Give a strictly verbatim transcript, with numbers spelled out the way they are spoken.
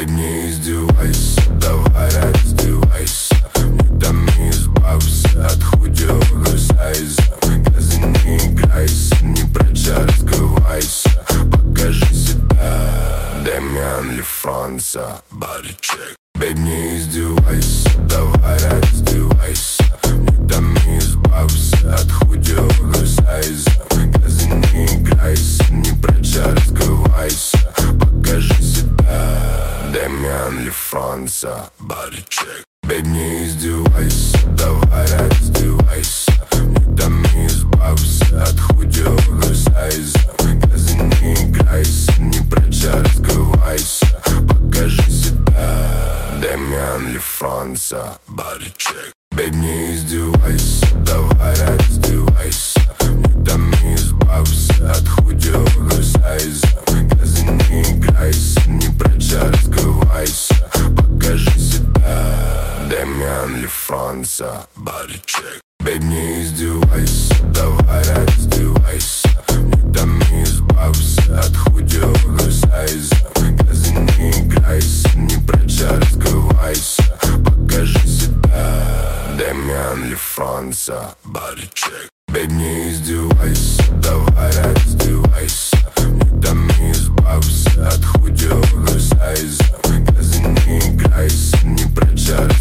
Бэйб, не издевайся, давай раздевайся. Не томи, избавься от худого сайза. Газы не играйся, не проча разгывайся. Покажи себя, дай мне OnlyFans, баричек. Бэйб, не издевайся, давай раздевайся. Не томи, избавься от худого сайза. Газы не играйся, не проча разгывайся. Покажи себя, дай мне OnlyFans, баричек. Бэйб, не издевайся, давай раздевайся. Не томи, избавься от худого сайза. Газы не играйся, не проча разгывайся. Покажи себя, дай мне OnlyFans, баричек. Бэйб, не издевайся, давай раздевайся. Не томи, избавься от худого сайза. Газы не играйся, не проча разгывайся. Покажи себя, дай мне OnlyFans, баричек. Бэйб, не издевайся, давай раздевайся. Не томи, избавься от худого сайза. Газы не играйся, не проча разгывайся. Покажи себя, дай мне OnlyFans, баричек. Бэйб, не